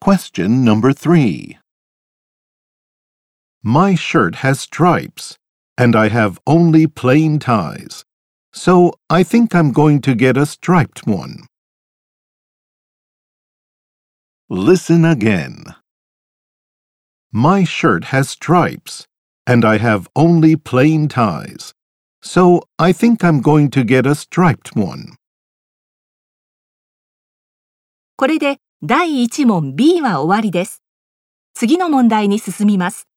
Question number 3. My shirt has stripes, and I have only plain ties. So I think I'm going to get a striped one. Listen again. My shirt has stripes, and I have only plain ties. So I think I'm going to get a striped one. これで第1問 B は終わりです。次の問題に進みます。